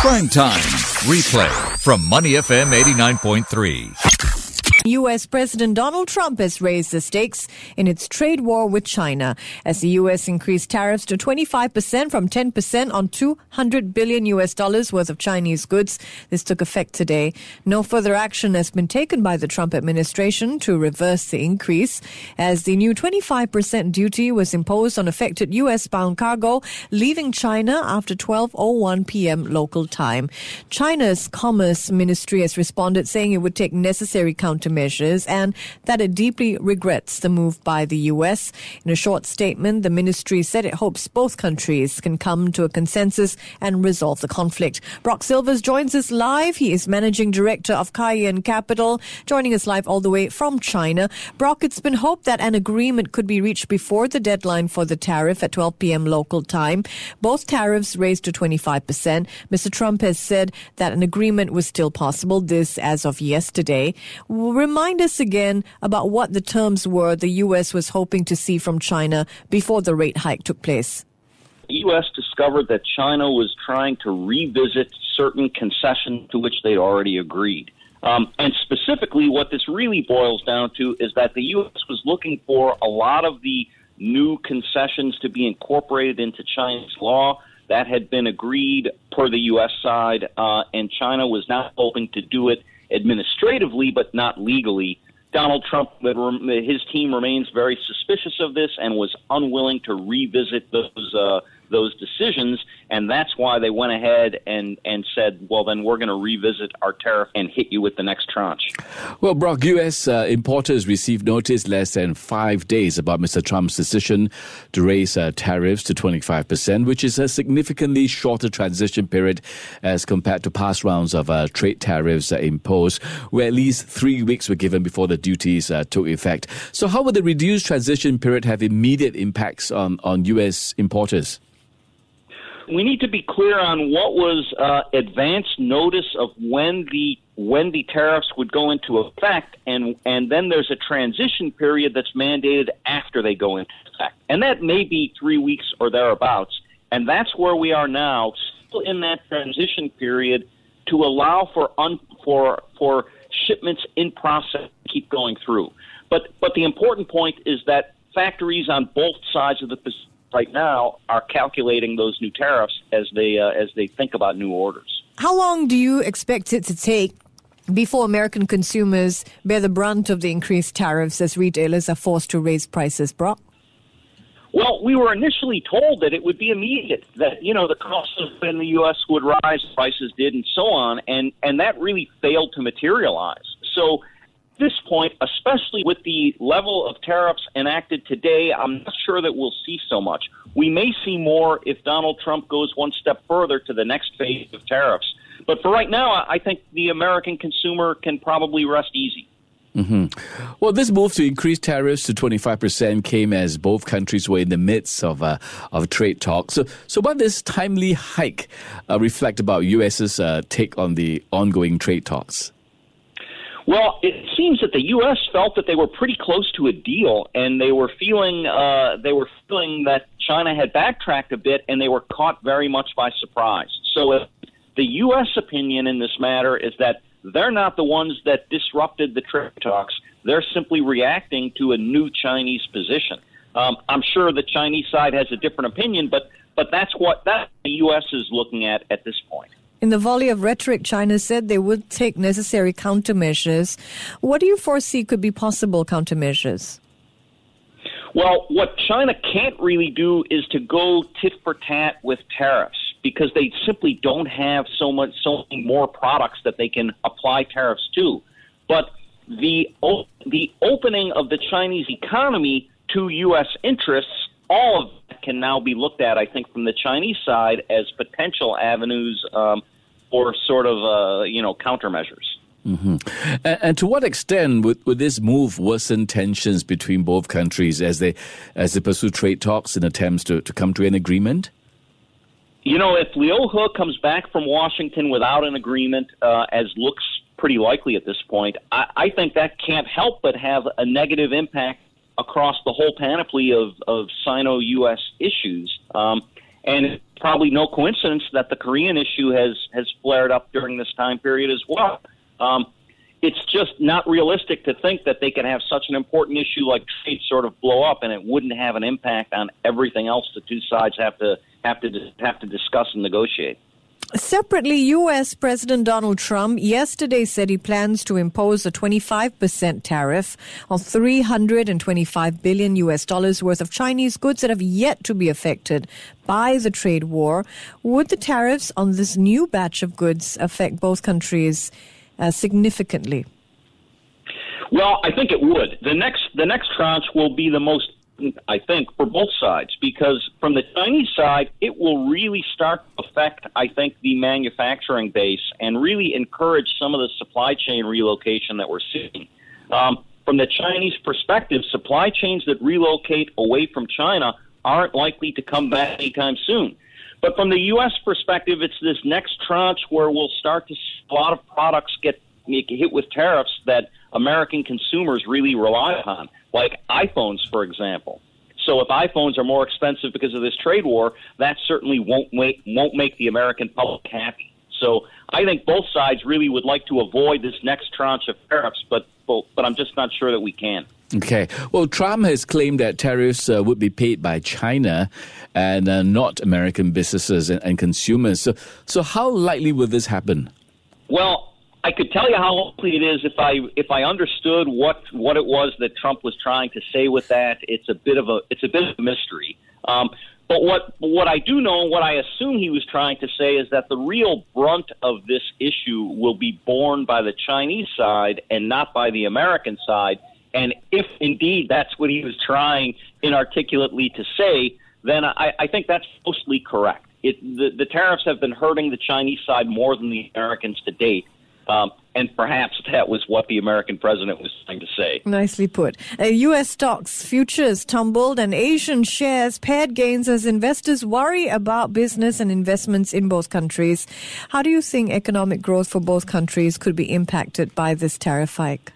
Prime Time. Replay from Money FM 89.3. U.S. President Donald Trump has raised the stakes in its trade war with China as the U.S. increased tariffs to 25% from 10% on $200 billion worth of Chinese goods. This took effect today. No further action has been taken by the Trump administration to reverse the increase, as the new 25% duty was imposed on affected U.S.-bound cargo leaving China after 12:01 p.m. local time. China's Commerce Ministry has responded, saying it would take necessary countermeasures and that it deeply regrets the move by the U.S. In a short statement, the ministry said it hopes both countries can come to a consensus and resolve the conflict. Brock Silvers joins us live. He is Managing Director of Cayenne Capital, joining us live all the way from China. Brock, it's been hoped that an agreement could be reached before the deadline for the tariff at 12 p.m. local time. Both tariffs raised to 25%. Mr. Trump has said that an agreement was still possible, this as of yesterday. Remind us again about what the terms were the U.S. was hoping to see from China before the rate hike took place. The U.S. discovered that China was trying to revisit certain concessions to which they'd already agreed. And specifically, what this really boils down to is that the U.S. was looking for a lot of the new concessions to be incorporated into Chinese law. That had been agreed per the U.S. side, and China was now hoping to do it administratively, but not legally. Donald Trump, his team remains very suspicious of this and was unwilling to revisit those decisions, and that's why they went ahead and said, well, then we're going to revisit our tariff and hit you with the next tranche. Well, Brock, U.S. importers received notice less than 5 days about Mr. Trump's decision to raise tariffs to 25%, which is a significantly shorter transition period as compared to past rounds of trade tariffs imposed, where at least 3 weeks were given before the duties took effect. So how will the reduced transition period have immediate impacts on U.S. importers? We need to be clear on what was advance notice of when the tariffs would go into effect, and then there's a transition period that's mandated after they go into effect. And that may be 3 weeks or thereabouts. And that's where we are now, still in that transition period, to allow for shipments in process to keep going through. But the important point is that factories on both sides of the Pacific right now are calculating those new tariffs as they think about new orders. How long do you expect it to take before American consumers bear the brunt of the increased tariffs as retailers are forced to raise prices, Brock? Well, we were initially told that it would be immediate, that, the costs in the U.S. would rise, prices did, and so on, and that really failed to materialize. So at this point, especially with the level of tariffs enacted today, I'm not sure that we'll see so much. We may see more if Donald Trump goes one step further to the next phase of tariffs. But for right now, I think the American consumer can probably rest easy. Mm-hmm. Well, this move to increase tariffs to 25% came as both countries were in the midst of trade talks. So what does this timely hike reflect about U.S.'s take on the ongoing trade talks? Well, it seems that the U.S. felt that they were pretty close to a deal, and they were feeling that China had backtracked a bit, and they were caught very much by surprise. So the U.S. opinion in this matter is that they're not the ones that disrupted the trade talks. They're simply reacting to a new Chinese position. I'm sure the Chinese side has a different opinion, but that's what the U.S. is looking at this point. In the volley of rhetoric, China said they would take necessary countermeasures. What do you foresee could be possible countermeasures? Well, what China can't really do is to go tit for tat with tariffs, because they simply don't have so many more products that they can apply tariffs to. But the opening of the Chinese economy to U.S. interests, all of that can now be looked at, I think, from the Chinese side as potential avenues for sort of, countermeasures. Mm-hmm. And to what extent would this move worsen tensions between both countries as they pursue trade talks and attempts to come to an agreement? If Liu He comes back from Washington without an agreement, as looks pretty likely at this point, I think that can't help but have a negative impact across the whole panoply of Sino-U.S. issues. And it's probably no coincidence that the Korean issue has flared up during this time period as well. It's just not realistic to think that they can have such an important issue like trade sort of blow up and it wouldn't have an impact on everything else the two sides have to discuss and negotiate. Separately, U.S. President Donald Trump yesterday said he plans to impose a 25% tariff on $325 billion worth of Chinese goods that have yet to be affected by the trade war. Would the tariffs on this new batch of goods affect both countries significantly? Well, I think it would. The next tranche will be the most, I think, for both sides, because from the Chinese side, it will really start to affect, I think, the manufacturing base and really encourage some of the supply chain relocation that we're seeing. From the Chinese perspective, supply chains that relocate away from China aren't likely to come back anytime soon. But from the U.S. perspective, it's this next tranche where we'll start to see a lot of products get hit with tariffs that American consumers really rely upon, like iPhones, for example. So if iPhones are more expensive because of this trade war, that certainly won't make the American public happy. So I think both sides really would like to avoid this next tranche of tariffs, but I'm just not sure that we can. Okay. Well, Trump has claimed that tariffs would be paid by China and not American businesses and consumers. So how likely will this happen? Well, I could tell you how likely it is if I understood what it was that Trump was trying to say with that. It's a bit of a mystery. But what I do know, what I assume he was trying to say, is that the real brunt of this issue will be borne by the Chinese side and not by the American side. And if indeed that's what he was trying inarticulately to say, then I think that's mostly correct. The tariffs have been hurting the Chinese side more than the Americans to date. And perhaps that was what the American president was trying to say. Nicely put. U.S. stocks futures tumbled and Asian shares paired gains as investors worry about business and investments in both countries. How do you think economic growth for both countries could be impacted by this tariff hike?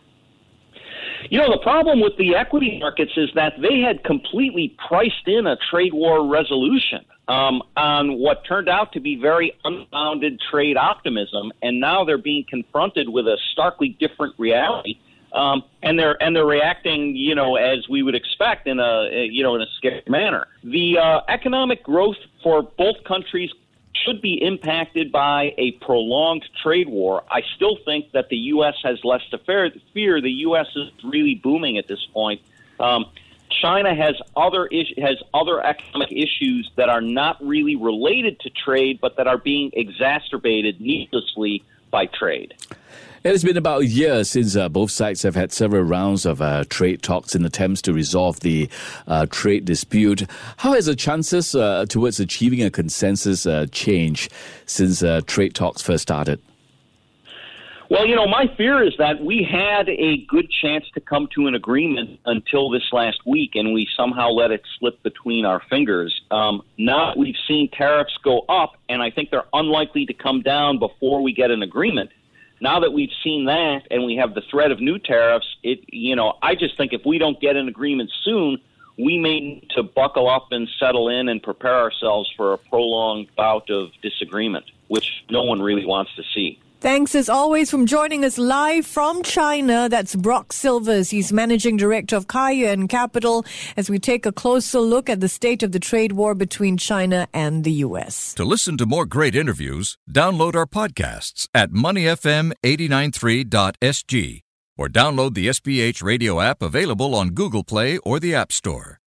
You know, the problem with the equity markets is that they had completely priced in a trade war resolution on what turned out to be very unfounded trade optimism, and now they're being confronted with a starkly different reality, and they're reacting, as we would expect in a scary manner. The economic growth for both countries should be impacted by a prolonged trade war. I still think that the U.S. has less to fear. The U.S. is really booming at this point. China has other economic issues that are not really related to trade, but that are being exacerbated needlessly by trade. It has been about a year since both sides have had several rounds of trade talks in attempts to resolve the trade dispute. How has the chances towards achieving a consensus changed since trade talks first started? Well, my fear is that we had a good chance to come to an agreement until this last week, and we somehow let it slip between our fingers. Now we've seen tariffs go up, and I think they're unlikely to come down before we get an agreement. Now that we've seen that and we have the threat of new tariffs, I just think if we don't get an agreement soon, we may need to buckle up and settle in and prepare ourselves for a prolonged bout of disagreement, which no one really wants to see. Thanks as always from joining us live from China. That's Brock Silvers. He's Managing Director of Kaiyuan Capital as we take a closer look at the state of the trade war between China and the U.S. To listen to more great interviews, download our podcasts at moneyfm893.sg or download the SPH radio app available on Google Play or the App Store.